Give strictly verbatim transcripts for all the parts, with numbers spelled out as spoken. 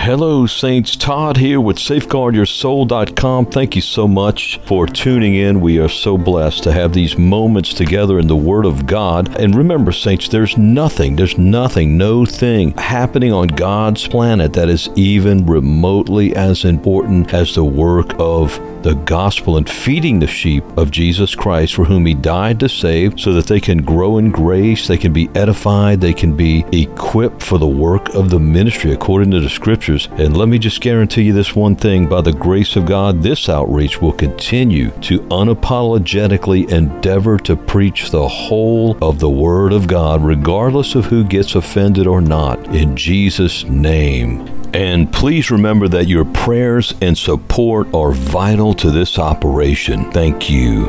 Hello, Saints. Todd here with Safeguard Your Soul dot com. Thank you so much for tuning in. We are so blessed to have these moments together in the Word of God. And remember, Saints, there's nothing, there's nothing, no thing happening on God's planet that is even remotely as important as the work of the gospel and feeding the sheep of Jesus Christ, for whom He died to save, so that they can grow in grace, they can be edified, they can be equipped for the work of the ministry according to the Scriptures. And let me just guarantee you this one thing: by the grace of God, this outreach will continue to unapologetically endeavor to preach the whole of the Word of God, regardless of who gets offended or not, in Jesus' name. And please remember that your prayers and support are vital to this operation. Thank you.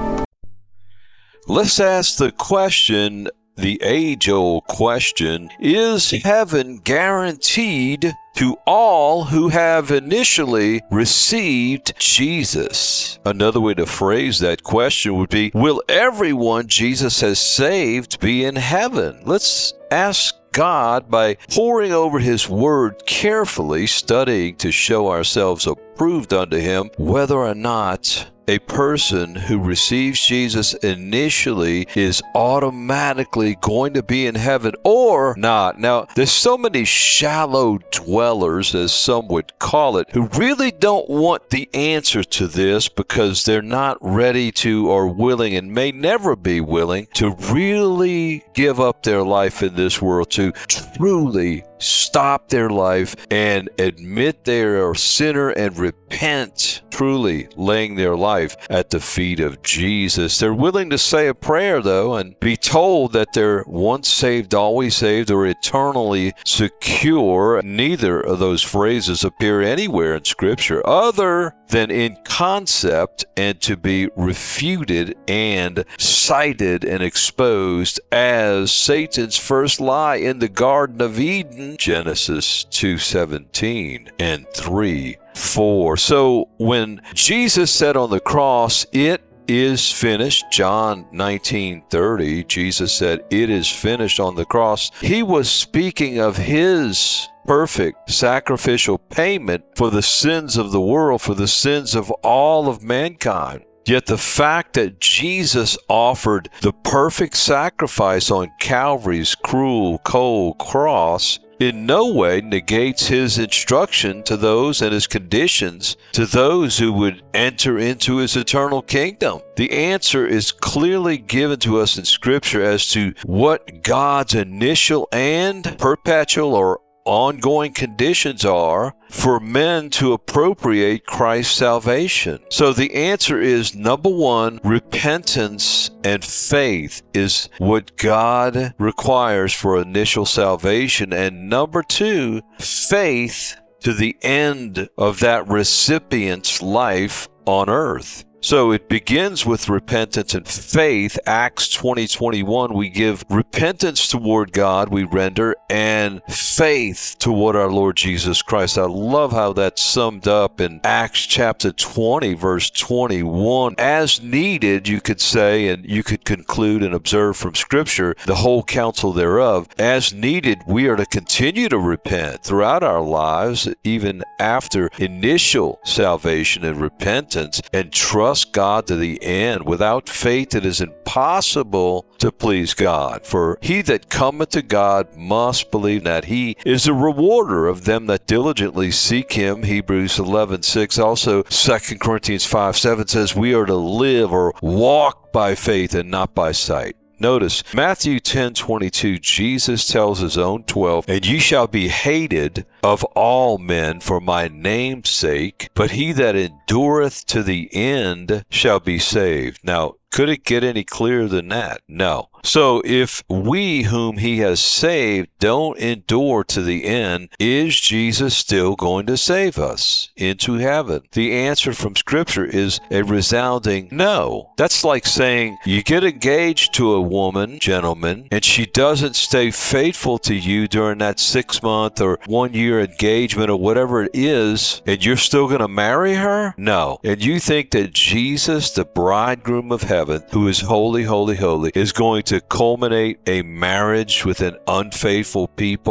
Let's ask the question, the age-old question: is heaven guaranteed to all who have initially received Jesus? Another way to phrase that question would be, will everyone Jesus has saved be in heaven? Let's ask God by poring over His Word carefully, studying to show ourselves approved unto Him, whether or not a person who receives Jesus initially is automatically going to be in heaven or not. Now, there's so many shallow dwellers, as some would call it, who really don't want the answer to this because they're not ready to or willing, and may never be willing, to really give up their life in this world, to truly stop their life and admit they are a sinner and repent, truly laying their life at the feet of Jesus. They're willing to say a prayer, though, and be told that they're once saved, always saved, or eternally secure. Neither of those phrases appear anywhere in Scripture other than in concept, and to be refuted and cited and exposed as Satan's first lie in the Garden of Eden, Genesis two seventeen and three four. So when Jesus said on the cross, "It is finished," John nineteen thirty, Jesus said, "It is finished" on the cross, He was speaking of His perfect sacrificial payment for the sins of the world, for the sins of all of mankind. Yet the fact that Jesus offered the perfect sacrifice on Calvary's cruel, cold cross in no way negates His instruction to those and His conditions to those who would enter into His eternal kingdom. The answer is clearly given to us in Scripture as to what God's initial and perpetual or ongoing conditions are for men to appropriate Christ's salvation. So the answer is, number one, repentance and faith is what God requires for initial salvation. And number two, faith to the end of that recipient's life on earth. So it begins with repentance and faith. Acts twenty twenty-one, we give repentance toward God, we render, and faith toward our Lord Jesus Christ. I love how that's summed up in Acts chapter twenty, verse twenty-one. As needed, you could say, and you could conclude and observe from Scripture the whole counsel thereof. As needed, we are to continue to repent throughout our lives, even after initial salvation and repentance, and trust God to the end. Without faith it is impossible to please God. For he that cometh to God must believe that He is a rewarder of them that diligently seek Him. Hebrews eleven six. Also Second Corinthians five seven says we are to live or walk by faith and not by sight. Notice Matthew ten twenty-two, Jesus tells His own twelve, "And ye shall be hated of all men for my name's sake, but he that endureth to the end shall be saved." Now, could it get any clearer than that? No. So if we whom He has saved don't endure to the end, is Jesus still going to save us into heaven? The answer from Scripture is a resounding no. That's like saying you get engaged to a woman, gentlemen, and she doesn't stay faithful to you during that six-month or one-year engagement or whatever it is, and you're still going to marry her? No. And you think that Jesus, the bridegroom of heaven, who is holy, holy, holy, is going to culminate a marriage with an unfaithful people?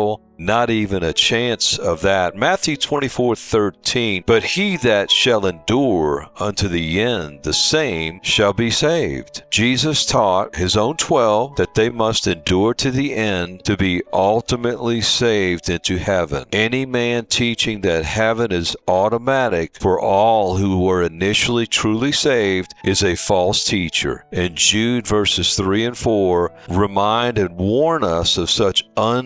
Not even a chance of that. Matthew twenty-four thirteen, but he that shall endure unto the end, the same shall be saved. Jesus taught his own twelve that they must endure to the end to be ultimately saved into heaven. Any man teaching that heaven is automatic for all who were initially truly saved is a false teacher. And Jude verses three and four remind and warn us of such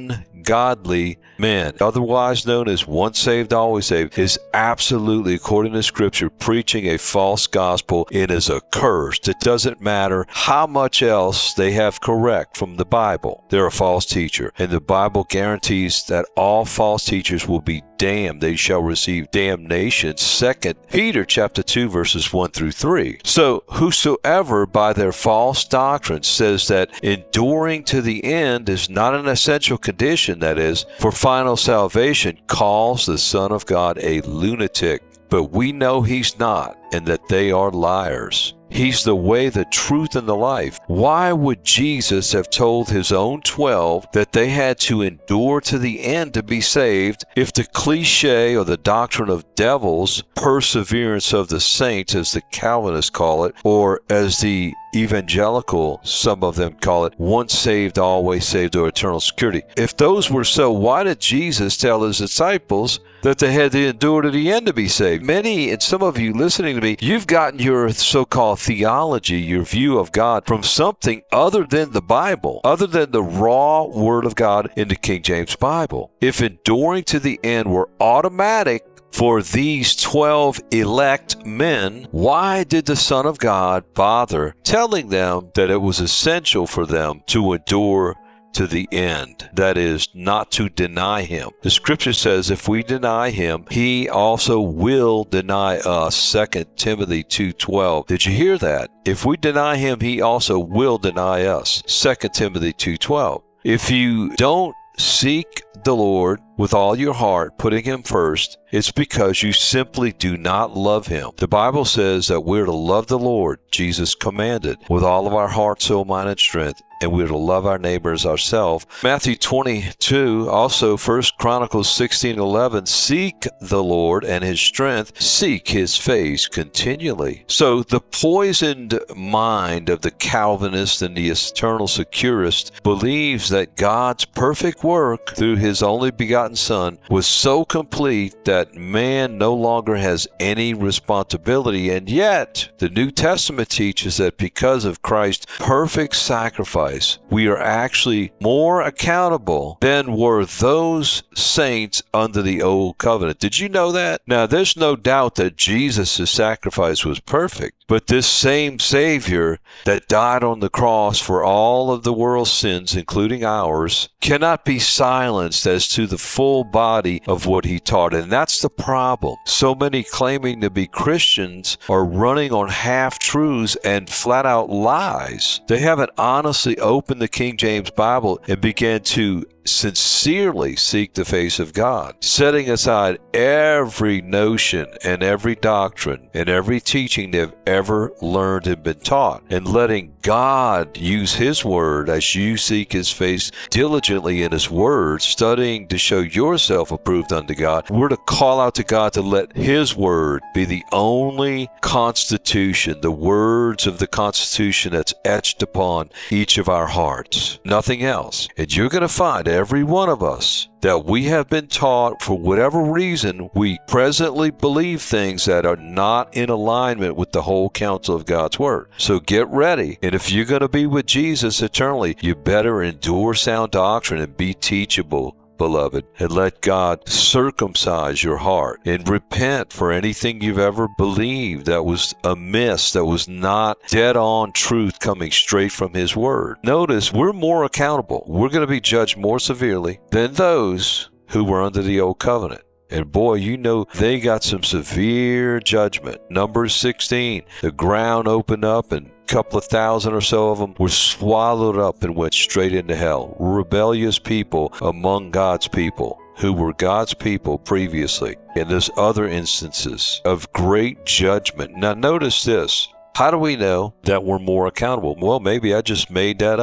ungodly men, otherwise known as once saved, always saved, is absolutely, according to Scripture, preaching a false gospel. It is accursed. It doesn't matter how much else they have correct from the Bible. They're a false teacher. And the Bible guarantees that all false teachers will be damned. They shall receive damnation. Second Peter chapter two verses one through three. So whosoever by their false doctrine says that enduring to the end is not an essential condition, that is, for final salvation, calls the Son of God a lunatic. But we know he's not, and that they are liars. He's the way, the truth, and the life. Why would Jesus have told his own twelve that they had to endure to the end to be saved if the cliche or the doctrine of devils, perseverance of the saints, as the Calvinists call it, or as the evangelical, some of them call it, once saved, always saved, or eternal security? If those were so, why did Jesus tell his disciples that they had to endure to the end to be saved? Many, and some of you listening to me, you've gotten your so-called theology, your view of God, from something other than the Bible, other than the raw Word of God in the King James Bible. If enduring to the end were automatic for these twelve elect men, why did the Son of God bother telling them that it was essential for them to endure to the end? That is, not to deny him. The Scripture says if we deny him, he also will deny us. Second Timothy two twelve. Did you hear that? If we deny him, he also will deny us. Second Timothy two twelve. If you don't seek the Lord with all your heart, putting him first, it's because you simply do not love him. The Bible says that we're to love the Lord, Jesus commanded, with all of our heart, soul, mind, and strength, and we're to love our neighbors ourselves. Matthew twenty-two, also First Chronicles sixteen eleven, seek the Lord and his strength, seek his face continually. So the poisoned mind of the Calvinist and the eternal securist believes that God's perfect work through his only begotten Son was so complete that man no longer has any responsibility. And yet, the New Testament teaches that because of Christ's perfect sacrifice, we are actually more accountable than were those saints under the old covenant. Did you know that? Now, there's no doubt that Jesus' sacrifice was perfect, but this same Savior that died on the cross for all of the world's sins, including ours, cannot be silenced as to the full body of what he taught. And that's the problem. So many claiming to be Christians are running on half-truths and flat-out lies. They haven't honestly opened the King James Bible and began to sincerely seek the face of God, setting aside every notion and every doctrine and every teaching they've ever learned and been taught, and letting God use his word as you seek his face diligently in his word, studying to show yourself approved unto God. We're to call out to God to let his word be the only constitution, the words of the Constitution that's etched upon each of our hearts, nothing else. And you're going to find every one of us that we have been taught, for whatever reason, we presently believe things that are not in alignment with the whole counsel of God's word. So get ready. And if you're going to be with Jesus eternally, you better endure sound doctrine and be teachable, beloved, and let God circumcise your heart and repent for anything you've ever believed that was amiss, that was not dead-on truth coming straight from his word. Notice, we're more accountable. We're going to be judged more severely than those who were under the old covenant. And boy, you know, they got some severe judgment. Numbers sixteen, the ground opened up and a couple of thousand or so of them were swallowed up and went straight into hell. Rebellious people among God's people who were God's people previously. And there's other instances of great judgment. Now notice this. How do we know that we're more accountable? Well, maybe I just made that up.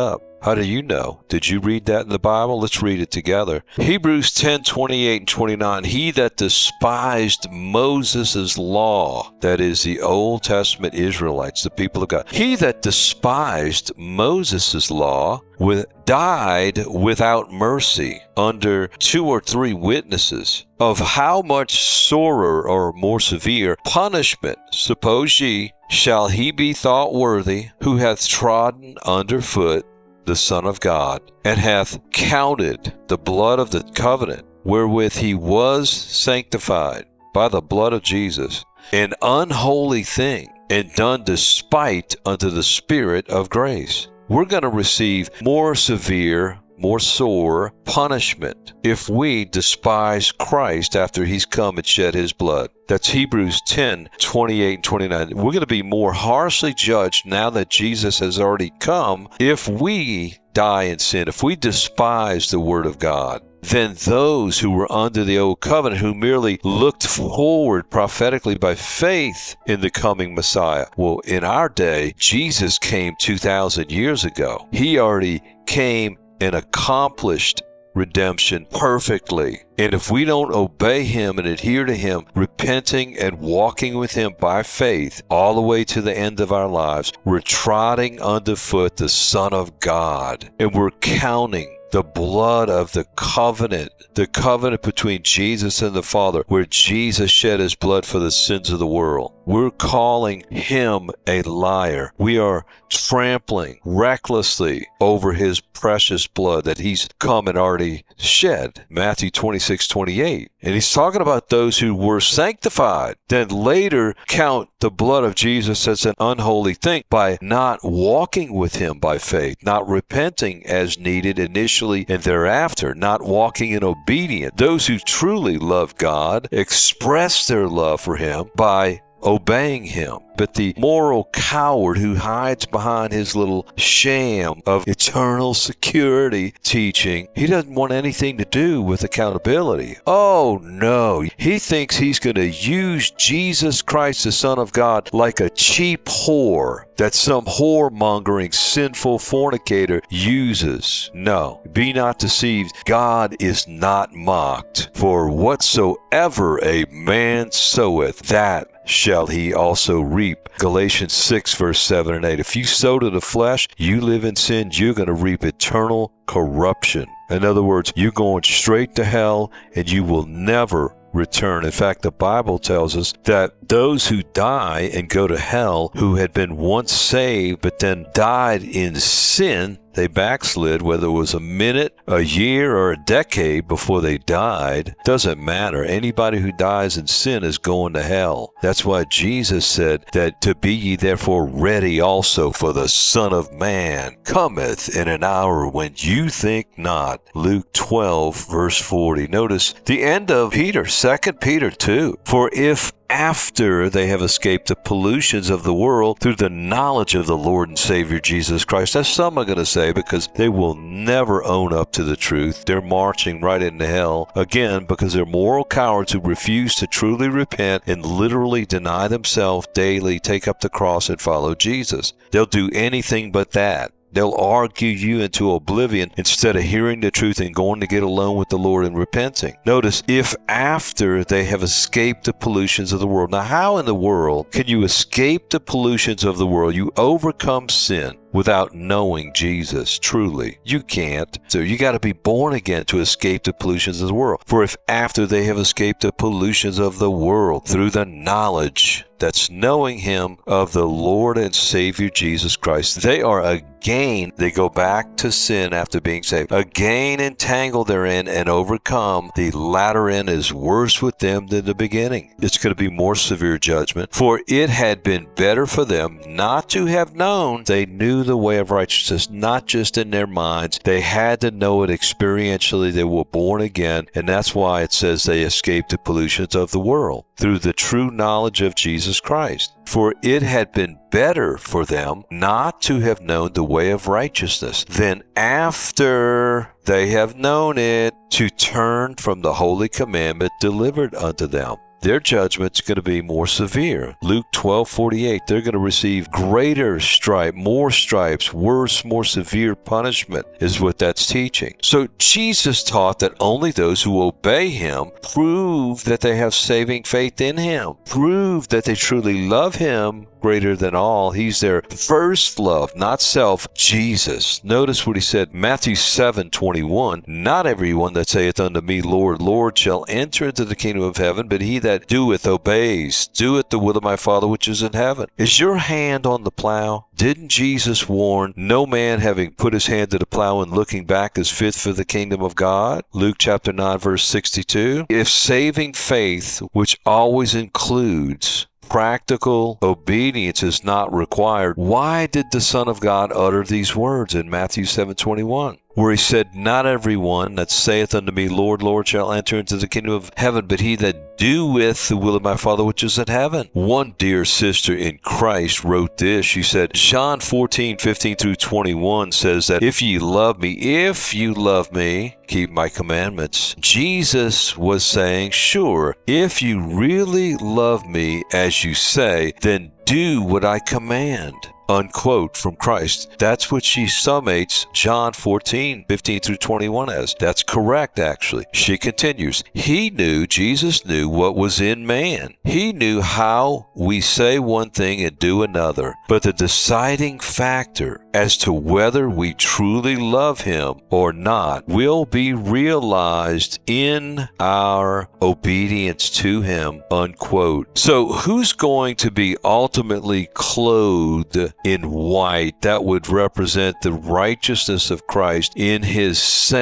How do you know? Did you read that in the Bible? Let's read it together. Hebrews ten, twenty-eight and twenty-nine. He that despised Moses' law, that is the Old Testament Israelites, the people of God. He that despised Moses' law with, died without mercy under two or three witnesses. Of how much sorer or more severe punishment, suppose ye, shall he be thought worthy, who hath trodden under foot the Son of God, and hath counted the blood of the covenant, wherewith he was sanctified by the blood of Jesus, an unholy thing, and done despite unto the Spirit of grace. We're going to receive more severe, more sore punishment if we despise Christ after he's come and shed his blood. That's Hebrews ten, twenty-eight and twenty-nine. We're going to be more harshly judged now that Jesus has already come if we die in sin, if we despise the Word of God, than those who were under the old covenant, who merely looked forward prophetically by faith in the coming Messiah. Well, in our day, Jesus came two thousand years ago. He already came and accomplished redemption perfectly. And if we don't obey him and adhere to him, repenting and walking with him by faith all the way to the end of our lives, we're trotting underfoot the Son of God, and we're counting the blood of the covenant, the covenant between Jesus and the Father, where Jesus shed his blood for the sins of the world. We're calling him a liar. We are trampling recklessly over his precious blood that he's come and already shed. Matthew twenty-six, twenty-eight. And he's talking about those who were sanctified, then later count the blood of Jesus as an unholy thing by not walking with him by faith, not repenting as needed initially and thereafter, not walking in obedience. Those who truly love God express their love for him by obeying him. But the moral coward who hides behind his little sham of eternal security teaching, he doesn't want anything to do with accountability. Oh no, he thinks he's going to use Jesus Christ, the Son of God, like a cheap whore that some whoremongering, sinful fornicator uses. No, be not deceived. God is not mocked. For whatsoever a man soweth, that shall he also reap. Galatians six, verse seven and eight. If you sow to the flesh, you live in sin, you're going to reap eternal corruption. In other words, you're going straight to hell, and you will never return. In fact, the Bible tells us that those who die and go to hell, who had been once saved but then died in sin, they backslid, whether it was a minute, a year, or a decade before they died, doesn't matter. Anybody who dies in sin is going to hell. That's why Jesus said that to be ye therefore ready also, for the Son of Man cometh in an hour when you think not. Luke twelve, verse forty. Notice the end of Peter, Second Peter two. For if after they have escaped the pollutions of the world through the knowledge of the Lord and Savior Jesus Christ. That's some are going to say, because they will never own up to the truth. They're marching right into hell, again, because they're moral cowards who refuse to truly repent and literally deny themselves daily, take up the cross, and follow Jesus. They'll do anything but that. They'll argue you into oblivion instead of hearing the truth and going to get alone with the Lord and repenting. Notice, if after they have escaped the pollutions of the world. Now, how in the world can you escape the pollutions of the world? You overcome sin without knowing Jesus truly. You can't. So you got to be born again to escape the pollutions of the world. For if after they have escaped the pollutions of the world through the knowledge, that's knowing him, of the Lord and Savior Jesus Christ, they are again, they go back to sin after being saved, again entangled therein and overcome, the latter end is worse with them than the beginning. It's going to be more severe judgment. For it had been better for them not to have known. They knew the way of righteousness, not just in their minds. They had to know it experientially. They were born again, and that's why it says they escaped the pollutions of the world through the true knowledge of Jesus Christ. For it had been better for them not to have known the way of righteousness than after they have known it to turn from the holy commandment delivered unto them. their judgment's going to be more severe. Luke twelve forty-eight, they're going to receive greater stripe, more stripes, worse, more severe punishment is what that's teaching. So Jesus taught that only those who obey him prove that they have saving faith in him, prove that they truly love him greater than all. He's their first love, not self, Jesus. Notice what he said, Matthew seven twenty-one, not everyone that saith unto me, Lord, Lord, shall enter into the kingdom of heaven, but he that doeth, obeys, doeth the will of my Father which is in heaven. Is your hand on the plow? Didn't Jesus warn, no man having put his hand to the plow and looking back is fit for the kingdom of God? Luke chapter nine verse sixty-two. If saving faith, which always includes practical obedience, is not required, why did the Son of God utter these words in Matthew seven twenty-one? Where he said, not everyone that saith unto me, Lord, Lord, shall enter into the kingdom of heaven, but he that doeth the will of my Father which is in heaven. One dear sister in Christ wrote this. She said, John fourteen fifteen through twenty-one says that if ye love me, if you love me, keep my commandments. Jesus was saying, sure, if you really love me as you say, then do what I command. Unquote from Christ. That's what she summates John fourteen fifteen through twenty-one as. That's correct, actually. She continues, he knew, Jesus knew what was in man. He knew how we say one thing and do another. But the deciding factor as to whether we truly love him or not will be realized in our obedience to him. Unquote. So who's going to be ultimately clothed in white? That would represent the righteousness of Christ in his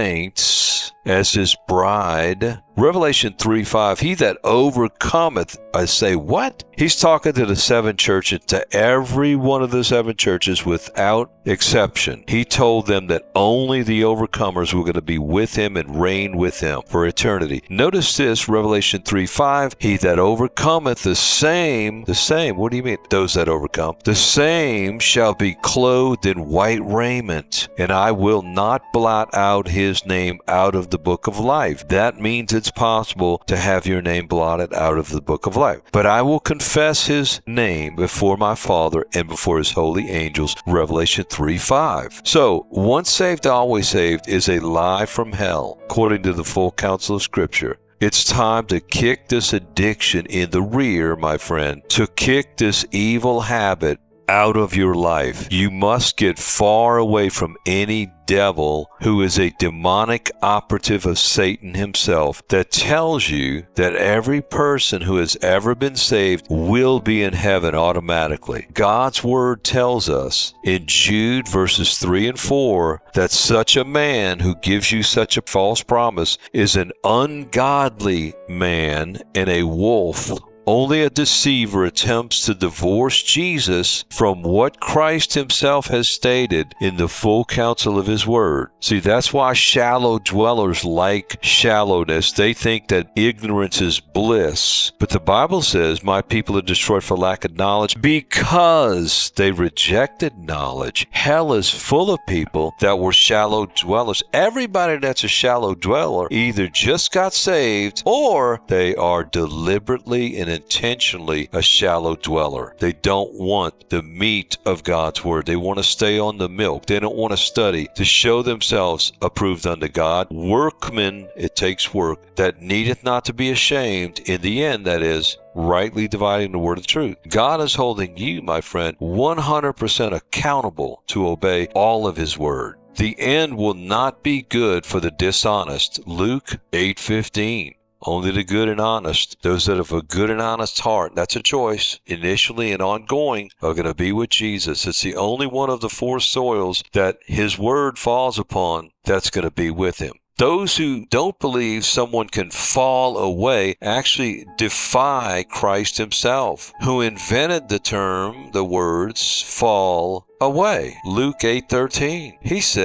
saints as his bride. Revelation three five, he that overcometh, I say, what? He's talking to the seven churches, to every one of the seven churches without exception. He told them that only the overcomers were going to be with him and reign with him for eternity. Notice this, Revelation three five, he that overcometh, the same, the same, what do you mean? Those that overcome, the same shall be clothed in white raiment, and I will not blot out his name out of the book of life. That means it's possible to have your name blotted out of the book of life. But I will confess his name before my Father and before his holy angels. Revelation three five. So, once saved, always saved is a lie from hell, according to the full counsel of Scripture. It's time to kick this addiction in the rear, my friend, to kick this evil habit out of your life. You must get far away from any devil who is a demonic operative of Satan himself that tells you that every person who has ever been saved will be in heaven automatically. God's word tells us in Jude verses three and four that such a man who gives you such a false promise is an ungodly man and a wolf. Only a deceiver attempts to divorce Jesus from what Christ himself has stated in the full counsel of his word. See, that's why shallow dwellers like shallowness. They think that ignorance is bliss. But the Bible says, my people are destroyed for lack of knowledge because they rejected knowledge. Hell is full of people that were shallow dwellers. Everybody that's a shallow dweller either just got saved or they are deliberately and intentionally a shallow dweller. They don't want the meat of God's word. They want to stay on the milk. They don't want to study to show themselves approved unto God. Workmen, it takes work, that needeth not to be ashamed. In the end, that is, rightly dividing the word of truth. God is holding you, my friend, one hundred percent accountable to obey all of his word. The end will not be good for the dishonest. Luke eight fifteen. Only the good and honest, those that have a good and honest heart, that's a choice, initially and ongoing, are going to be with Jesus. It's the only one of the four soils that his word falls upon that's going to be with him. Those who don't believe someone can fall away actually defy Christ himself, who invented the term, the words, fall away. Luke eight thirteen. He said,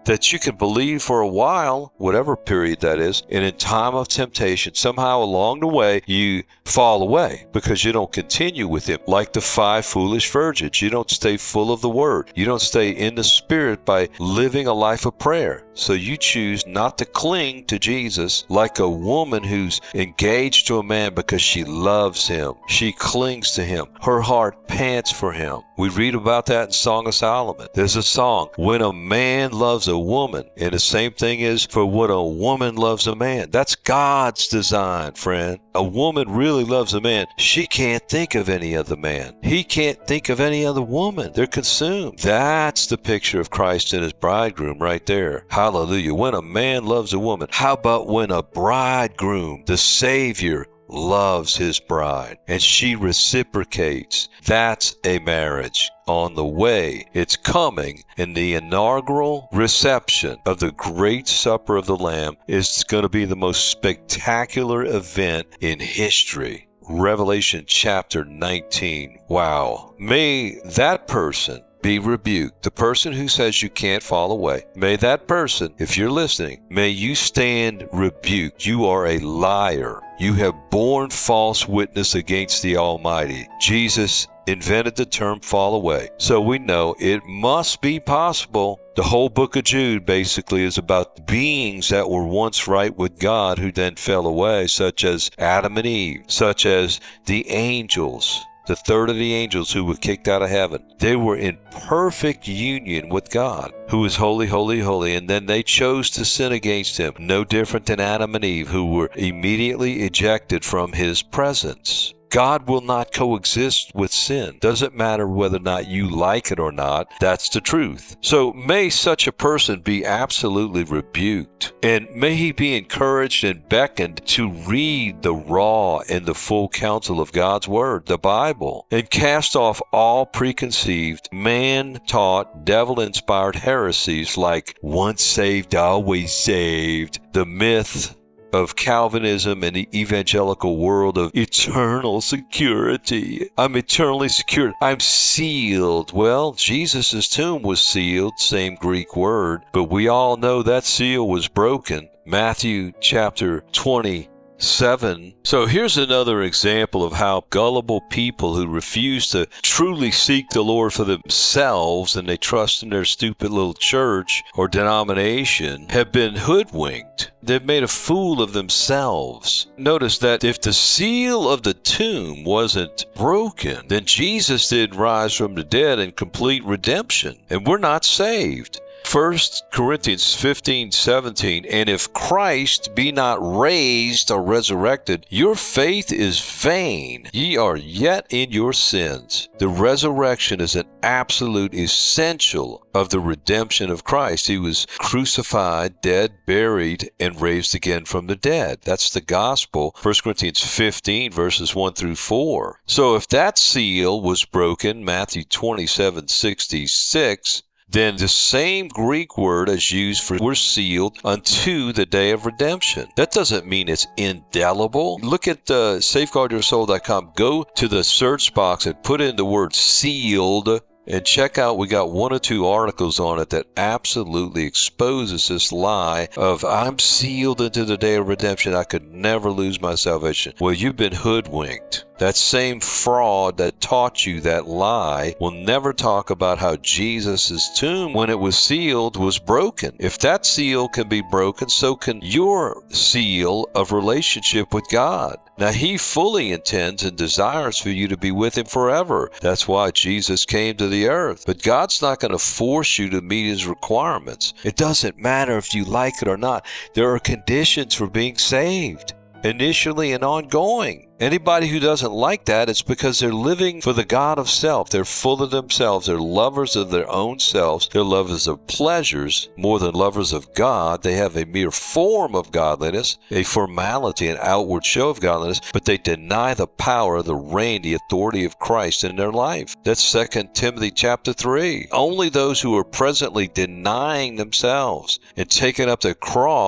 that you can believe for a while, whatever period that is, and in time of temptation, somehow along the way, you fall away because you don't continue with him. Like the five foolish virgins, you don't stay full of the word. You don't stay in the spirit by living a life of prayer. So you choose not to cling to Jesus like a woman who's engaged to a man because she loves him. She clings to him. Her heart pants for him. We read about that in Song of Solomon. There's a song, when a man loves a woman, and the same thing is for when a woman loves a man. That's God's design, friend. A woman really loves a man. She can't think of any other man. He can't think of any other woman. They're consumed. That's the picture of Christ and his bridegroom right there. Hallelujah. When a man loves a woman, how about when a bridegroom, the Savior, loves his bride and she reciprocates? That's a marriage on the way. It's coming, and the inaugural reception of the great supper of the Lamb is going to be the most spectacular event in history. Revelation chapter nineteen. Wow. May that person be rebuked. The person who says you can't fall away, may that person, if you're listening, may you stand rebuked. You are a liar. You have borne false witness against the Almighty. Jesus invented the term fall away. So we know it must be possible. The whole book of Jude basically is about beings that were once right with God who then fell away, such as Adam and Eve, such as the angels. The third of the angels who were kicked out of heaven. They were in perfect union with God, who is holy, holy, holy, and then they chose to sin against him, no different than Adam and Eve, who were immediately ejected from his presence. God will not coexist with sin. Doesn't matter whether or not you like it or not. That's the truth. So may such a person be absolutely rebuked. And may he be encouraged and beckoned to read the raw and the full counsel of God's Word, the Bible, and cast off all preconceived, man-taught, devil-inspired heresies like once saved, always saved, the myth of Calvinism and the evangelical world of eternal security. I'm eternally secure. I'm sealed. Well, Jesus' tomb was sealed, same Greek word, but we all know that seal was broken. Matthew chapter twenty. Seven. So here's another example of how gullible people who refuse to truly seek the Lord for themselves and they trust in their stupid little church or denomination have been hoodwinked. They've made a fool of themselves. Notice that if the seal of the tomb wasn't broken, then Jesus did rise from the dead in complete redemption, and we're not saved. First Corinthians fifteen seventeen, and if Christ be not raised or resurrected, your faith is vain. Ye are yet in your sins. The resurrection is an absolute essential of the redemption of Christ. He was crucified, dead, buried, and raised again from the dead. That's the gospel. First Corinthians fifteen, verses one through four. So if that seal was broken, Matthew twenty-seven sixty-six, then the same Greek word is used for we're sealed unto the day of redemption. That doesn't mean it's indelible. Look at uh, safeguard your soul dot com. Go to the search box and put in the word sealed and check out, we got one or two articles on it that absolutely exposes this lie of I'm sealed into the day of redemption. I could never lose my salvation. Well, you've been hoodwinked. That same fraud that taught you that lie will never talk about how Jesus' tomb, when it was sealed, was broken. If that seal can be broken, so can your seal of relationship with God. Now, he fully intends and desires for you to be with him forever. That's why Jesus came to the earth. But God's not going to force you to meet his requirements. It doesn't matter if you like it or not. There are conditions for being saved, initially and ongoing. Anybody who doesn't like that, it's because they're living for the God of self. They're full of themselves. They're lovers of their own selves. They're lovers of pleasures more than lovers of God. They have a mere form of godliness, a formality, an outward show of godliness, but they deny the power, the reign, the authority of Christ in their life. That's Second Timothy chapter three. Only those who are presently denying themselves and taking up their cross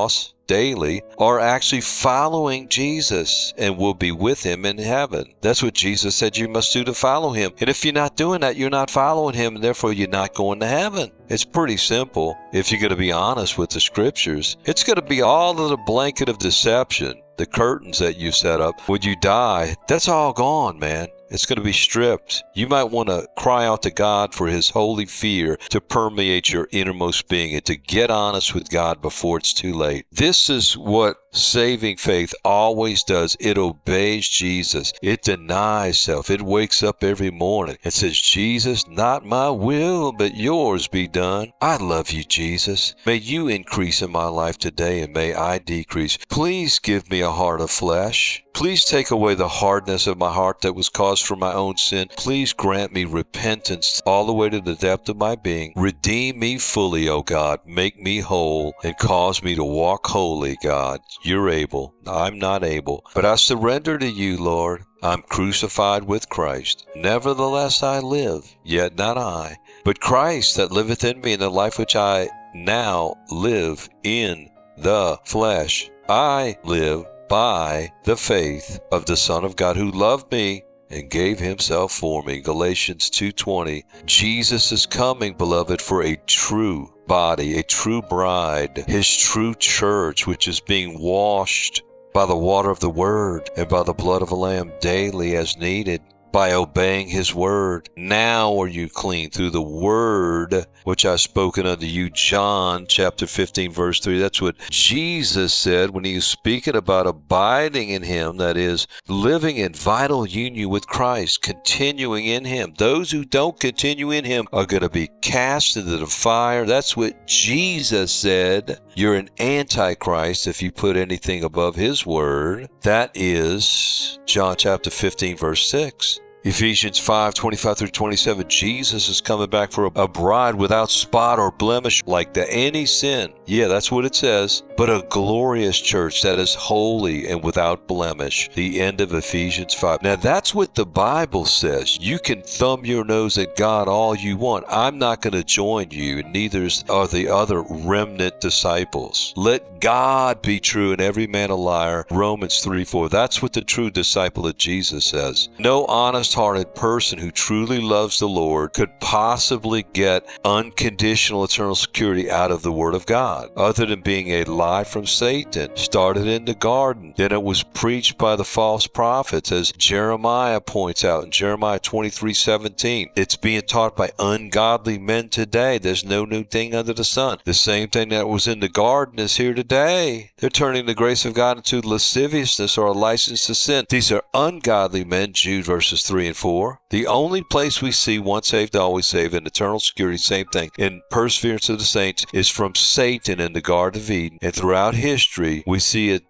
daily are actually following Jesus and will be with him in heaven. That's what Jesus said you must do to follow him. And if you're not doing that, you're not following him, and therefore you're not going to heaven. It's pretty simple if you're going to be honest with the scriptures. It's going to be all of the blanket of deception, the curtains that you set up. When you die, that's all gone, man. It's going to be stripped. You might want to cry out to God for his holy fear to permeate your innermost being and to get honest with God before it's too late. This is what saving faith always does. It obeys Jesus. It denies self. It wakes up every morning and says, Jesus, not my will, but yours be done. I love you, Jesus. May you increase in my life today, and may I decrease. Please give me a heart of flesh. Please take away the hardness of my heart that was caused from my own sin. Please grant me repentance all the way to the depth of my being. Redeem me fully, O God. Make me whole and cause me to walk holy, God. You're able. I'm not able. But I surrender to you, Lord. I'm crucified with Christ. Nevertheless I live, yet not I, but Christ that liveth in me, in the life which I now live in the flesh. I live by the faith of the Son of God, who loved me and gave himself for me. Galatians two twenty. Jesus is coming, beloved, for a true body, a true bride, his true church, which is being washed by the water of the word and by the blood of a lamb daily as needed, by obeying his word. Now are you clean through the word which I've spoken unto you. John chapter fifteen verse three. That's what Jesus said when he was speaking about abiding in him, that is, living in vital union with Christ, continuing in him. Those who don't continue in him are going to be cast into the fire. That's what Jesus said. You're an antichrist if you put anything above his word. That is John chapter fifteen verse six. Ephesians five twenty-five through twenty-seven. Jesus is coming back for a, a bride without spot or blemish, like to any sin. Yeah, that's what it says. But a glorious church that is holy and without blemish. The end of Ephesians five. Now that's what the Bible says. You can thumb your nose at God all you want. I'm not going to join you, and neither are the other remnant disciples. Let God be true and every man a liar. Romans three four. That's what the true disciple of Jesus says. No honest hearted person who truly loves the Lord could possibly get unconditional eternal security out of the Word of God, other than being a lie from Satan. Started in the garden, then it was preached by the false prophets, as Jeremiah points out in Jeremiah twenty-three seventeen. It's being taught by ungodly men today. There's no new thing under the sun. The same thing that was in the garden is here today. They're turning the grace of God into lasciviousness or a license to sin. These are ungodly men, Jude verses three and four. The only place we see once saved, always saved, and eternal security, same thing, in perseverance of the saints, is from Satan in the Garden of Eden. And throughout history, we see it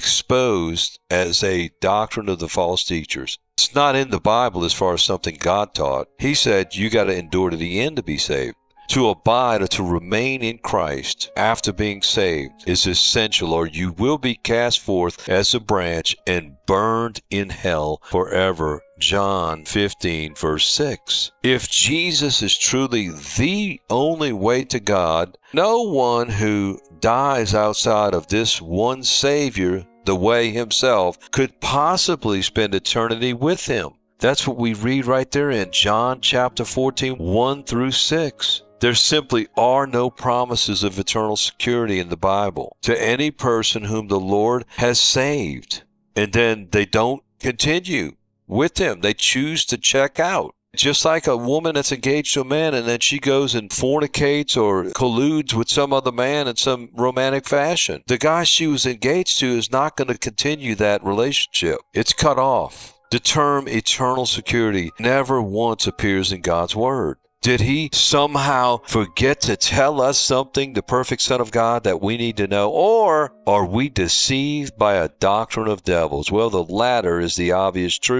exposed as a doctrine of the false teachers. It's not in the Bible as far as something God taught. He said you got to endure to the end to be saved. To abide or to remain in Christ after being saved is essential, or you will be cast forth as a branch and burned in hell forever. John fifteen verse six. If Jesus is truly the only way to God, no one who dies outside of this one Savior, the way himself, could possibly spend eternity with him. That's what we read right there in John chapter fourteen, one through six. There simply are no promises of eternal security in the Bible to any person whom the Lord has saved. And then they don't continue with him. They choose to check out. Just like a woman that's engaged to a man and then she goes and fornicates or colludes with some other man in some romantic fashion. The guy she was engaged to is not going to continue that relationship. It's cut off. The term eternal security never once appears in God's Word. Did he somehow forget to tell us something, the perfect Son of God, that we need to know? Or are we deceived by a doctrine of devils? Well, the latter is the obvious truth.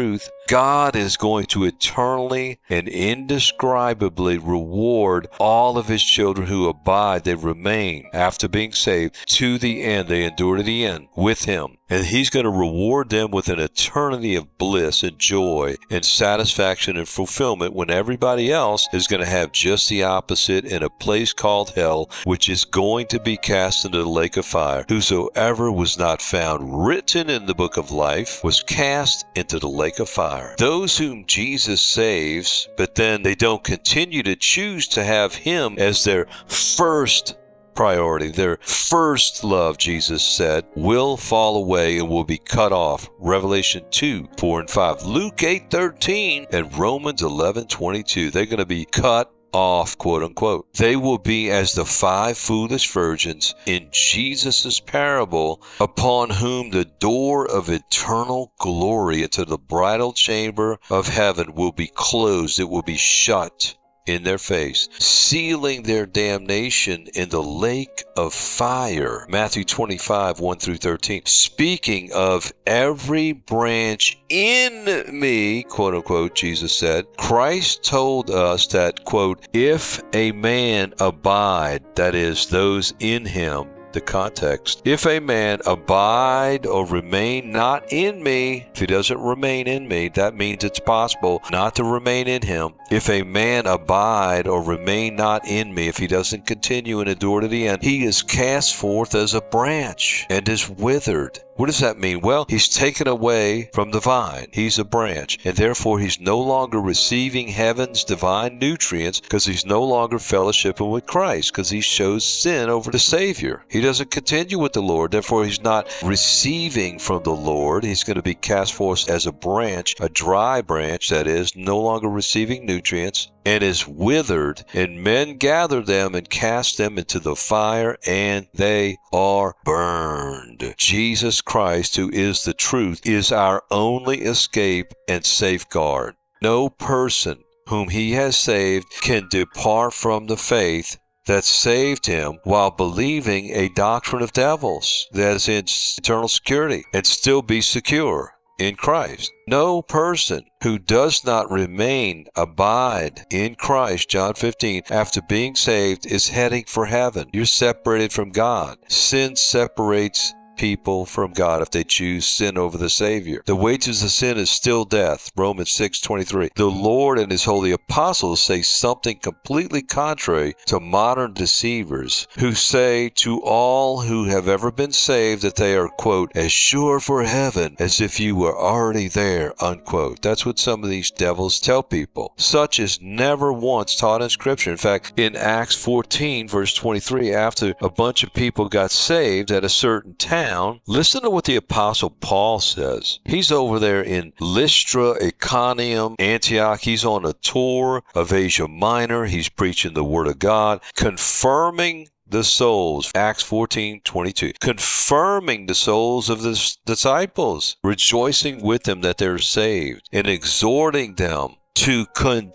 God is going to eternally and indescribably reward all of his children who abide, they remain after being saved to the end. They endure to the end with him. And he's going to reward them with an eternity of bliss and joy and satisfaction and fulfillment when everybody else is going to have just the opposite in a place called hell, which is going to be cast into the lake of fire. Whosoever was not found written in the book of life was cast into the lake of fire. Those whom Jesus saves, but then they don't continue to choose to have him as their first priority, their first love, Jesus said, will fall away and will be cut off. Revelation two, four and five, Luke eight, thirteen, and Romans eleven, twenty-two. They're going to be cut off, quote unquote. They will be as the five foolish virgins in Jesus' parable, upon whom the door of eternal glory into the bridal chamber of heaven will be closed. It will be shut in their face, sealing their damnation in the lake of fire. Matthew twenty-five, one through thirteen. Speaking of every branch in me, quote unquote, Jesus said, Christ told us that, quote, if a man abide, that is, those in him, the context, if a man abide or remain not in me, if he doesn't remain in me, that means it's possible not to remain in him. If a man abide or remain not in me, if he doesn't continue and endure to the end, he is cast forth as a branch and is withered. What does that mean? Well, he's taken away from the vine. He's a branch, and therefore he's no longer receiving heaven's divine nutrients because he's no longer fellowshipping with Christ because he chose sin over the Savior. He doesn't continue with the Lord, therefore he's not receiving from the Lord. He's going to be cast forth as a branch, a dry branch, that is, no longer receiving nutrients, and is withered, and men gather them and cast them into the fire, and they are burned. Jesus Christ, who is the truth, is our only escape and safeguard. No person whom he has saved can depart from the faith that saved him while believing a doctrine of devils that is in eternal security and still be secure in Christ. No person who does not remain, abide in Christ, John fifteen, after being saved is heading for heaven. You're separated from God. Sin separates people from God if they choose sin over the Savior. The wages of sin is still death, Romans six, twenty-three. The Lord and his holy apostles say something completely contrary to modern deceivers who say to all who have ever been saved that they are, quote, as sure for heaven as if you were already there, unquote. That's what some of these devils tell people. Such is never once taught in Scripture. In fact, in Acts fourteen, verse twenty-three, after a bunch of people got saved at a certain town, listen to what the Apostle Paul says. He's over there in Lystra, Iconium, Antioch. He's on a tour of Asia Minor. He's preaching the Word of God, confirming the souls, Acts fourteen, twenty-two, confirming the souls of the disciples, rejoicing with them that they're saved, and exhorting them to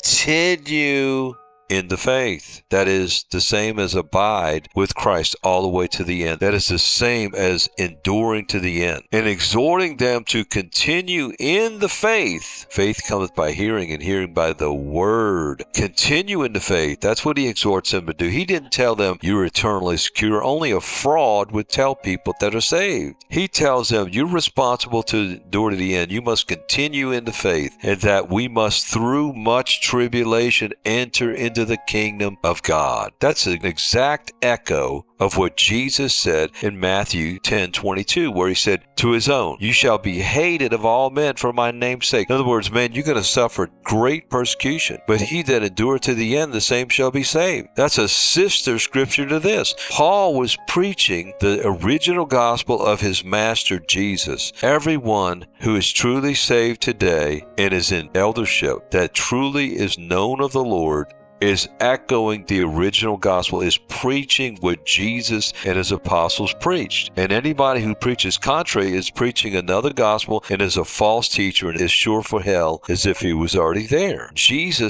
continue in the faith. That is the same as abide with Christ all the way to the end. That is the same as enduring to the end. And exhorting them to continue in the faith. Faith cometh by hearing, and hearing by the word. Continue in the faith. That's what he exhorts them to do. He didn't tell them you're eternally secure. Only a fraud would tell people that are saved. He tells them you're responsible to endure to the end. You must continue in the faith, and that we must through much tribulation enter into the kingdom of God. That's an exact echo of what Jesus said in Matthew ten, twenty-two, where he said to his own, you shall be hated of all men for my name's sake. In other words, man, you're going to suffer great persecution, but he that endureth to the end, the same shall be saved. That's a sister scripture to this. Paul was preaching the original gospel of his master Jesus. Everyone who is truly saved today and is in eldership, that truly is known of the Lord, is echoing the original gospel, is preaching what Jesus and his apostles preached. And anybody who preaches contrary is preaching another gospel and is a false teacher and is sure for hell as if he was already there. Jesus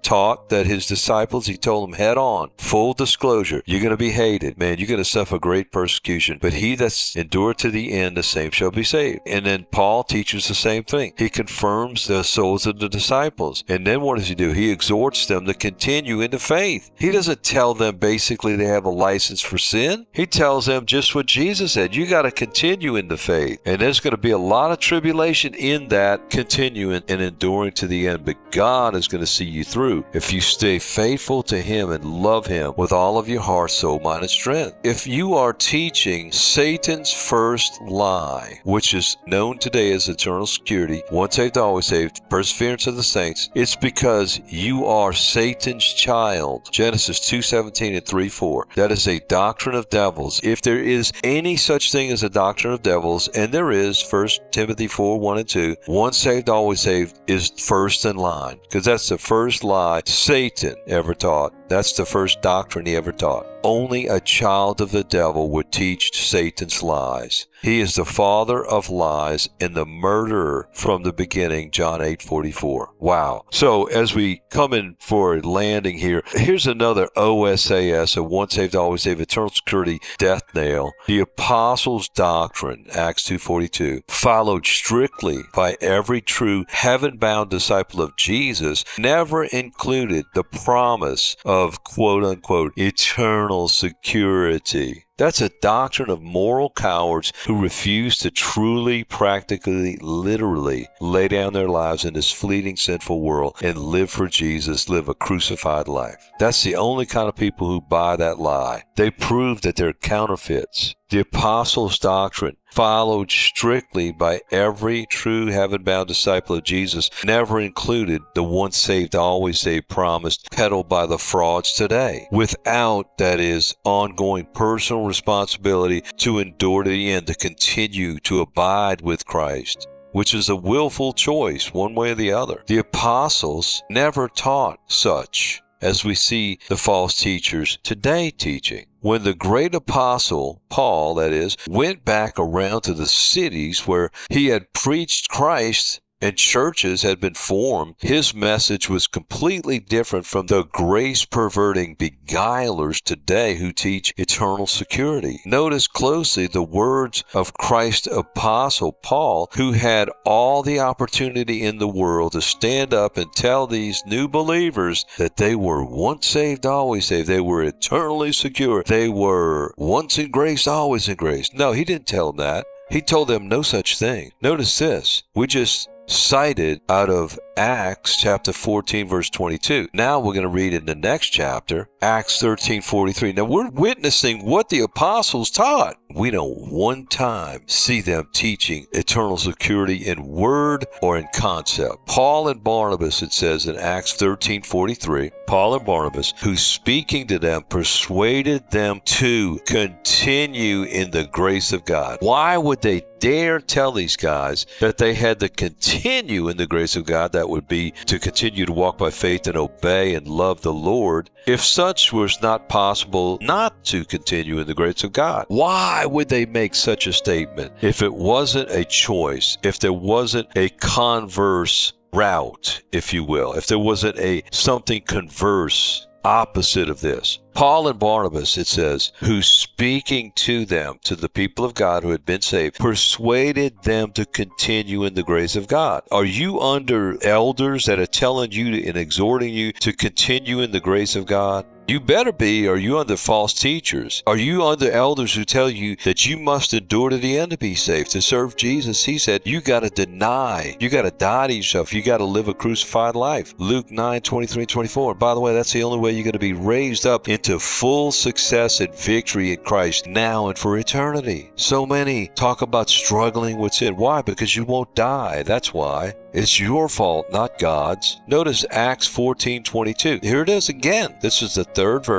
taught that his disciples, he told them head on, full disclosure, you're going to be hated. Man, you're going to suffer great persecution. But he that's endured to the end, the same shall be saved. And then Paul teaches the same thing. He confirms the souls of the disciples. And then what does he do? He exhorts them to continue in the faith. He doesn't tell them basically they have a license for sin. He tells them just what Jesus said. You got to continue in the faith. And there's going to be a lot of tribulation in that continuing and enduring to the end. But God is going to see you through if you stay faithful to him and love him with all of your heart, soul, mind, and strength. If you are teaching Satan's first lie, which is known today as eternal security, once saved, always saved, perseverance of the saints, it's because you are Satan's child. Genesis two seventeen and three four. That is a doctrine of devils. If there is any such thing as a doctrine of devils, and there is, First Timothy four one and two, once saved, always saved is first in line, because that's the first lie Satan ever taught. That's the first doctrine he ever taught. Only a child of the devil would teach Satan's lies. He is the father of lies and the murderer from the beginning, John eight forty-four. Wow. So as we come in for a landing here, here's another O S A S, a once saved, always saved, eternal security death nail. The apostles' doctrine, Acts two forty-two, followed strictly by every true heaven-bound disciple of Jesus, never included the promise of quote-unquote eternal security. That's a doctrine of moral cowards who refuse to truly, practically, literally lay down their lives in this fleeting, sinful world and live for Jesus, live a crucified life. That's the only kind of people who buy that lie. They prove that they're counterfeits. The apostles' doctrine, followed strictly by every true heaven-bound disciple of Jesus, never included the once saved, always saved promise peddled by the frauds today, without, that is, ongoing personal responsibility to endure to the end, to continue to abide with Christ, which is a willful choice, one way or the other. The apostles never taught such as we see the false teachers today teaching. When the great apostle, Paul, that is, went back around to the cities where he had preached Christ and churches had been formed, his message was completely different from the grace-perverting beguilers today who teach eternal security. Notice closely the words of Christ's apostle Paul, who had all the opportunity in the world to stand up and tell these new believers that they were once saved, always saved. They were eternally secure. They were once in grace, always in grace. No, he didn't tell them that. He told them no such thing. Notice this. We just cited out of Acts chapter fourteen verse twenty-two. Now we're going to read in the next chapter, Acts thirteen forty-three. Now we're witnessing what the apostles taught. We don't one time see them teaching eternal security in word or in concept. Paul and Barnabas, it says in Acts thirteen forty-three, Paul and Barnabas, who speaking to them persuaded them to continue in the grace of God. Why would they dare tell these guys that they had to continue in the grace of God? That would be to continue to walk by faith and obey and love the Lord, if such was not possible not to continue in the grace of God. Why would they make such a statement if it wasn't a choice, if there wasn't a converse route, if you will, if there wasn't a something converse opposite of this? Paul and Barnabas, it says, who speaking to them, to the people of God who had been saved, persuaded them to continue in the grace of God. Are you under elders that are telling you and exhorting you to continue in the grace of God? You better be. Are you under false teachers? Are you under elders who tell you that you must endure to the end to be saved, to serve Jesus? He said, you got to deny. You got to die to yourself. You got to live a crucified life. Luke nine twenty-three and twenty-four. By the way, that's the only way you're going to be raised up into full success and victory in Christ now and for eternity. So many talk about struggling with sin. Why? Because you won't die. That's why. It's your fault, not God's. Notice Acts fourteen twenty-two. Here it is again. This is the third verse.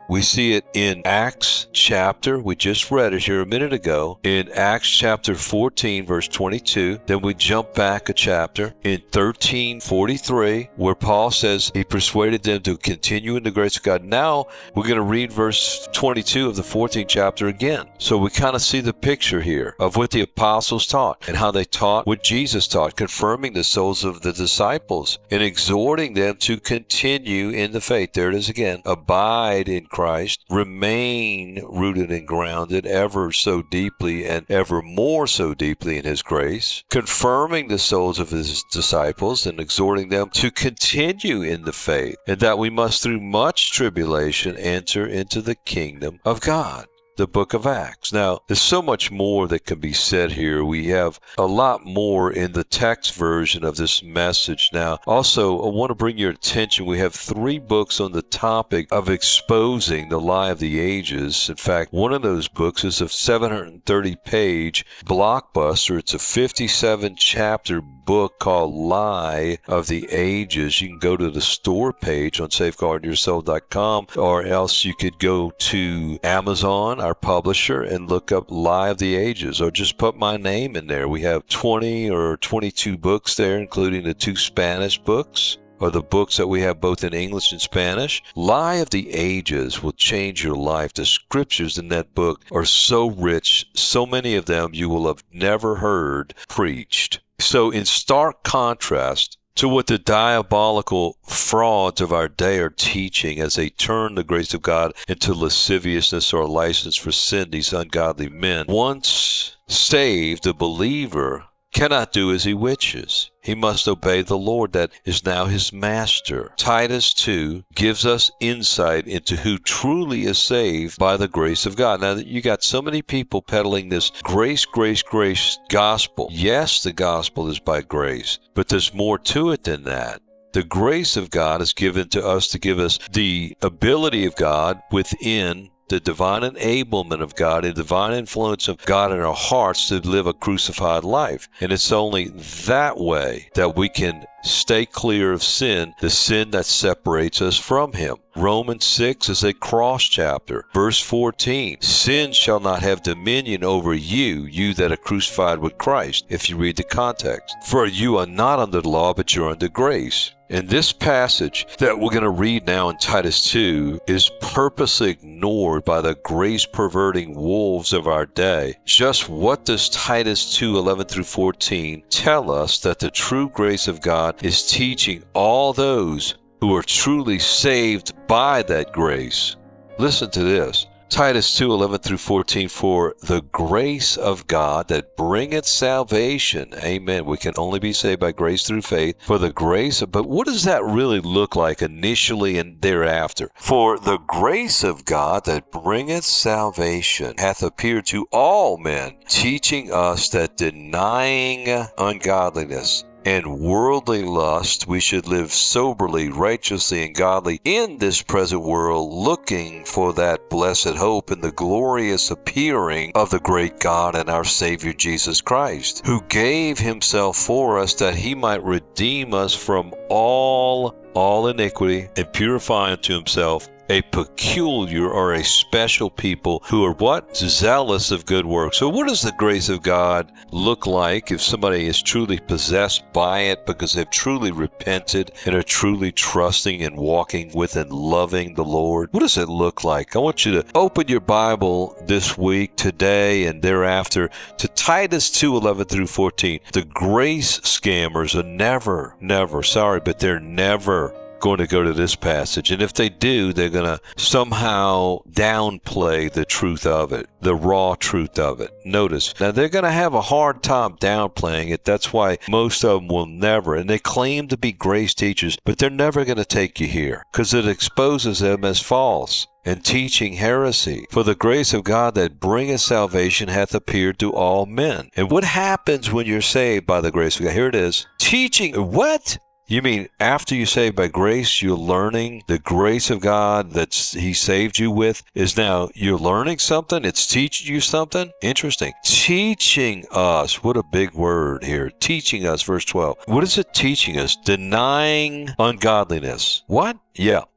We see it in Acts chapter, we just read it here a minute ago, in Acts chapter fourteen, verse twenty-two. Then we jump back a chapter in thirteen forty-three, where Paul says he persuaded them to continue in the grace of God. Now we're going to read verse twenty-two of the fourteenth chapter again. So we kind of see the picture here of what the apostles taught and how they taught what Jesus taught, confirming the souls of the disciples and exhorting them to continue in the faith. There it is again. Abide in Christ, remain rooted and grounded ever so deeply and ever more so deeply in his grace, confirming the souls of his disciples and exhorting them to continue in the faith, and that we must through much tribulation enter into the kingdom of God. The book of Acts. Now, there's so much more that can be said here. We have a lot more in the text version of this message. Now, also, I want to bring your attention. We have three books on the topic of exposing the lie of the ages. In fact, one of those books is a seven hundred thirty page blockbuster. It's a fifty-seven chapter book called Lie of the Ages. You can go to the store page on safeguard your soul dot com, or else you could go to Amazon, our publisher, and look up Lie of the Ages, or just put my name in there. We have twenty or twenty-two books there, including the two Spanish books, or the books that we have both in English and Spanish. Lie of the Ages will change your life. The scriptures in that book are so rich, so many of them you will have never heard preached. So in stark contrast to what the diabolical frauds of our day are teaching as they turn the grace of God into lasciviousness or license for sin, these ungodly men, once saved, the believer cannot do as he wishes. He must obey the Lord that is now his master. Titus two gives us insight into who truly is saved by the grace of God. Now, you got so many people peddling this grace, grace, grace gospel. Yes, the gospel is by grace, but there's more to it than that. The grace of God is given to us to give us the ability of God within the divine enablement of God, the divine influence of God in our hearts to live a crucified life. And it's only that way that we can stay clear of sin, the sin that separates us from him. Romans six is a cross chapter. Verse fourteen, sin shall not have dominion over you, you that are crucified with Christ, if you read the context. For you are not under the law, but you're under grace. And this passage that we're going to read now in Titus two is purposely ignored by the grace-perverting wolves of our day. Just what does Titus two, eleven through fourteen tell us that the true grace of God is teaching all those who are truly saved by that grace? Listen to this. Titus two, eleven through fourteen, for the grace of God that bringeth salvation. Amen. We can only be saved by grace through faith. For the grace of, but what does that really look like initially and thereafter? For the grace of God that bringeth salvation hath appeared to all men, teaching us that denying ungodliness and worldly lust, we should live soberly, righteously, and godly in this present world, looking for that blessed hope in the glorious appearing of the great God and our Savior Jesus Christ, who gave himself for us that he might redeem us from all, all iniquity and purify unto himself a peculiar or a special people who are what? Zealous of good works. So what does the grace of God look like if somebody is truly possessed by it because they've truly repented and are truly trusting and walking with and loving the Lord? What does it look like? I want you to open your Bible this week, today, and thereafter to Titus two, eleven through fourteen. The grace scammers are never, never, sorry, but they're never going to go to this passage, and if they do, they're going to somehow downplay the truth of it, the raw truth of it. Notice, now they're going to have a hard time downplaying it. That's why most of them will never, and they claim to be grace teachers, but they're never going to take you here because it exposes them as false and teaching heresy. For the grace of God that bringeth salvation hath appeared to all men. And what happens when you're saved by the grace of God? Here it is. Teaching, what? You mean after you're saved by grace, you're learning the grace of God that he saved you with is now you're learning something? It's teaching you something? Interesting. Teaching us. What a big word here. Teaching us, verse twelve. What is it teaching us? Denying ungodliness. What? Yeah.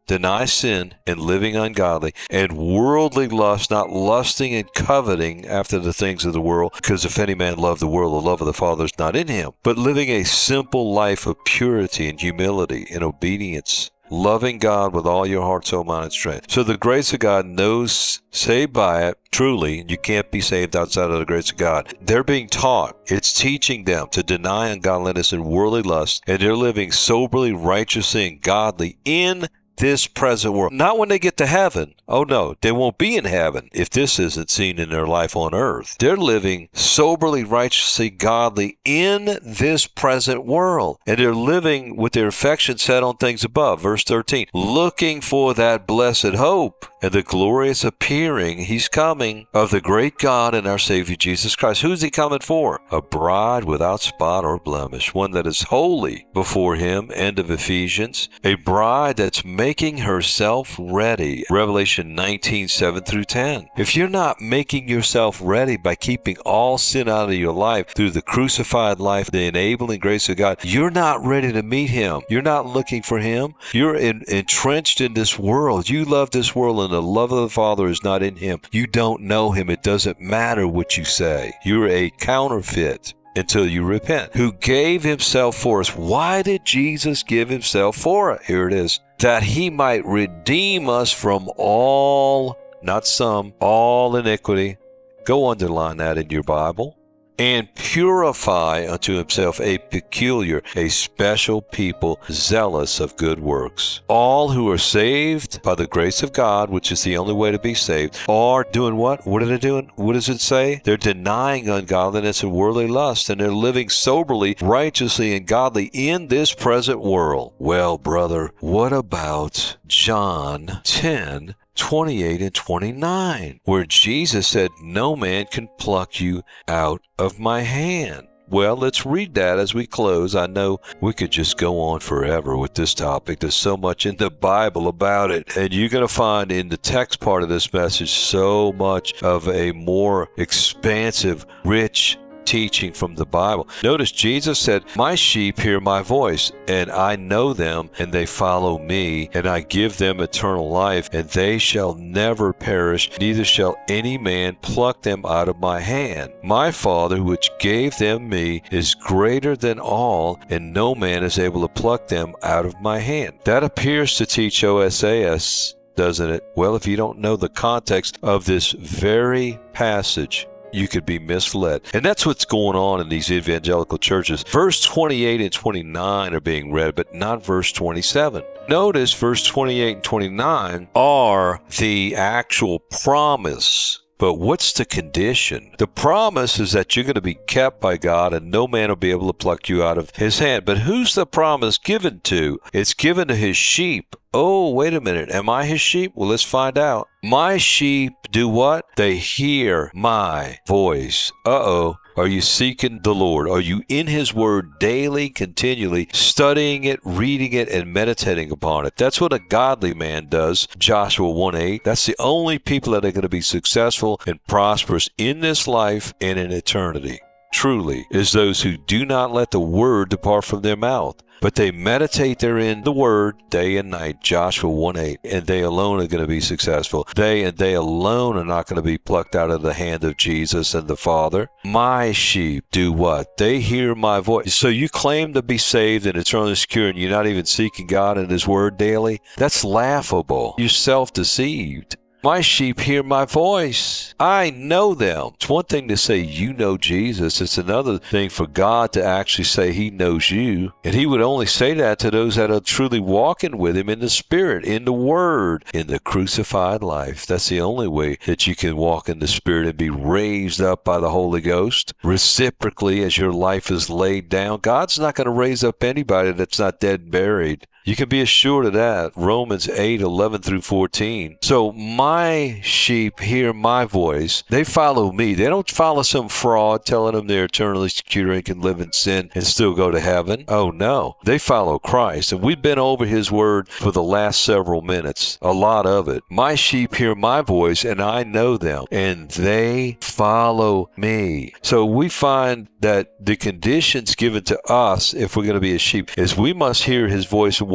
deny sin and living ungodly, and worldly lust, not lusting and coveting after the things of the world, because if any man love the world, the love of the Father is not in him, but living a simple life of purity and humility and obedience, loving God with all your heart, soul, mind, and strength. So the grace of God knows, saved by it, truly, you can't be saved outside of the grace of God. They're being taught. It's teaching them to deny ungodliness and worldly lust, and they're living soberly, righteously, and godly in this present world. Not when they get to heaven. Oh no, they won't be in heaven if this isn't seen in their life on earth. They're living soberly, righteously, godly in this present world. And they're living with their affection set on things above. Verse thirteen, looking for that blessed hope and the glorious appearing, he's coming, of the great God and our Savior Jesus Christ. Who's he coming for? A bride without spot or blemish, one that is holy before him. End of Ephesians. A bride that's making herself ready. Revelation nineteen, seven through ten. If you're not making yourself ready by keeping all sin out of your life through the crucified life, the enabling grace of God, you're not ready to meet him. You're not looking for him. You're in, entrenched in this world. You love this world, and the love of the Father is not in him. You don't know him. It doesn't matter what you say. You're a counterfeit until you repent. Who gave himself for us. Why did Jesus give himself for us? Here it is. That he might redeem us from all, not some, all iniquity. Go underline that in your Bible. And purify unto himself a peculiar, a special people, zealous of good works. All who are saved by the grace of God, which is the only way to be saved, are doing what? What are they doing? What does it say? They're denying ungodliness and worldly lust, and they're living soberly, righteously, and godly in this present world. Well, brother, what about John ten, twenty-eight and twenty-nine, where Jesus said, no man can pluck you out of my hand? Well, let's read that as we close. I know we could just go on forever with this topic. There's so much in the Bible about it. And you're going to find in the text part of this message so much of a more expansive, rich teaching from the Bible. Notice Jesus said, my sheep hear my voice, and I know them, and they follow me, and I give them eternal life, and they shall never perish, neither shall any man pluck them out of my hand. My Father, which gave them me, is greater than all, and no man is able to pluck them out of my hand. That appears to teach O S A S, doesn't it? Well, if you don't know the context of this very passage, you could be misled. And that's what's going on in these evangelical churches. Verse twenty-eight and twenty-nine are being read, but not verse twenty-seven. Notice verse twenty-eight and twenty-nine are the actual promise. But what's the condition? The promise is that you're going to be kept by God, and no man will be able to pluck you out of his hand. But who's the promise given to? It's given to his sheep. Oh, wait a minute. Am I his sheep? Well, let's find out. My sheep do what? They hear my voice. Uh-oh. Are you seeking the Lord? Are you in his word daily, continually, studying it, reading it, and meditating upon it? That's what a godly man does. Joshua one eight. That's the only people that are going to be successful and prosperous in this life and in eternity. Truly, is those who do not let the word depart from their mouth, but they meditate therein the word day and night. Joshua one eight. And they alone are going to be successful. They and they alone are not going to be plucked out of the hand of Jesus and the Father. My sheep do what? They hear my voice. So you claim to be saved and eternally secure, and you're not even seeking God and his word daily? That's laughable. You're self-deceived. My sheep hear my voice. I know them. It's one thing to say you know Jesus. It's another thing for God to actually say he knows you. And he would only say that to those that are truly walking with him in the Spirit, in the Word, in the crucified life. That's the only way that you can walk in the Spirit and be raised up by the Holy Ghost. Reciprocally, as your life is laid down, God's not going to raise up anybody that's not dead and buried. You can be assured of that. Romans eight, eleven through fourteen. So my sheep hear my voice. They follow me. They don't follow some fraud telling them they're eternally secure and can live in sin and still go to heaven. Oh, no. They follow Christ. And we've been over his word for the last several minutes. A lot of it. My sheep hear my voice, and I know them, and they follow me. So we find that the conditions given to us, if we're going to be a sheep, is we must hear his voice and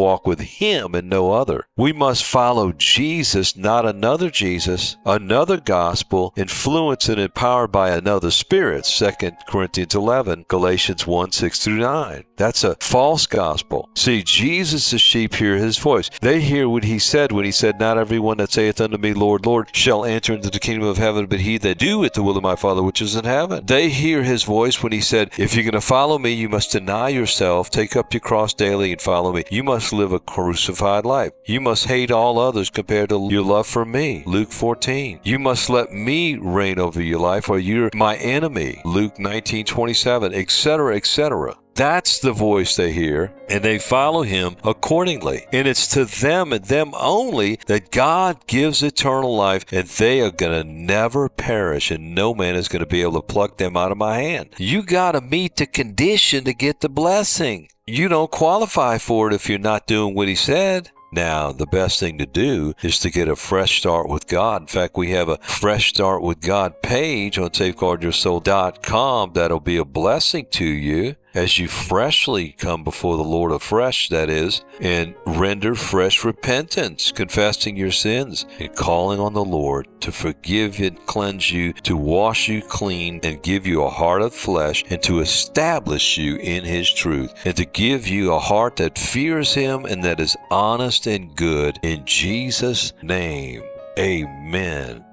walk with him and no other. We must follow Jesus, not another Jesus, another gospel, influenced and empowered by another spirit. Second Corinthians eleven, Galatians one, six through nine. That's a false gospel. See, Jesus' sheep hear his voice. They hear what he said when he said, not everyone that saith unto me, Lord, Lord, shall enter into the kingdom of heaven, but he that doeth the will of my Father which is in heaven. They hear his voice when he said, if you're going to follow me, you must deny yourself, take up your cross daily and follow me. You must live a crucified life. You must hate all others compared to your love for me. Luke fourteen. You must let me reign over your life or you're my enemy. Luke nineteen, twenty-seven, et cetera, et cetera. That's the voice they hear, and they follow him accordingly. And it's to them and them only that God gives eternal life, and they are going to never perish, and no man is going to be able to pluck them out of my hand. You got to meet the condition to get the blessing. You don't qualify for it if you're not doing what he said. Now, the best thing to do is to get a fresh start with God. In fact, we have a Fresh Start with God page on safeguard your soul dot com that'll be a blessing to you as you freshly come before the Lord afresh, that is, and render fresh repentance, confessing your sins and calling on the Lord to forgive and cleanse you, to wash you clean and give you a heart of flesh, and to establish you in his truth, and to give you a heart that fears him and that is honest and good. In Jesus' name, amen.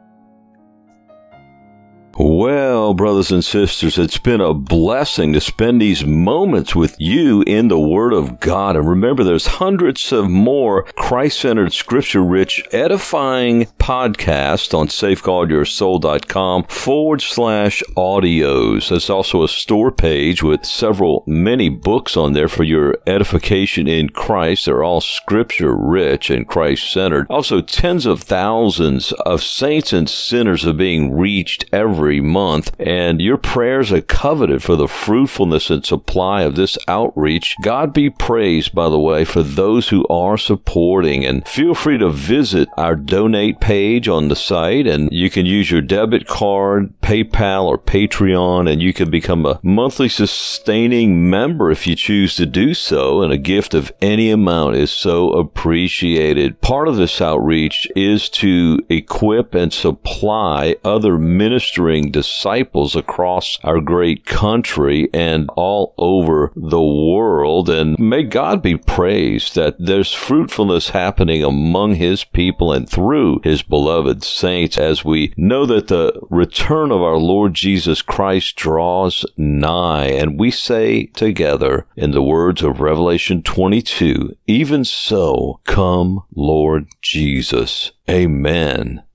Well, brothers and sisters, it's been a blessing to spend these moments with you in the Word of God. And remember, there's hundreds of more Christ-centered, scripture-rich, edifying podcasts on safeguard your soul dot com forward slash audios. There's also a store page with several, many books on there for your edification in Christ. They're all scripture-rich and Christ-centered. Also, tens of thousands of saints and sinners are being reached every month, and your prayers are coveted for the fruitfulness and supply of this outreach. God be praised, by the way, for those who are supporting, and feel free to visit our donate page on the site, and you can use your debit card, PayPal, or Patreon, and you can become a monthly sustaining member if you choose to do so, and a gift of any amount is so appreciated. Part of this outreach is to equip and supply other ministering disciples across our great country and all over the world. And may God be praised that there's fruitfulness happening among his people and through his beloved saints, as we know that the return of our Lord Jesus Christ draws nigh. And we say together, in the words of Revelation twenty-two, even so, come, Lord Jesus. Amen